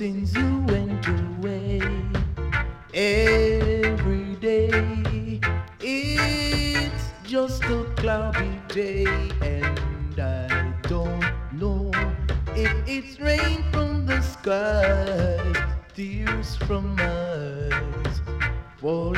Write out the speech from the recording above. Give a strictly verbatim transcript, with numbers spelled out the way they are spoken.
since you went away. Every day it's just a cloudy day, and I don't know if it's rain from the sky, tears from my eyes, falling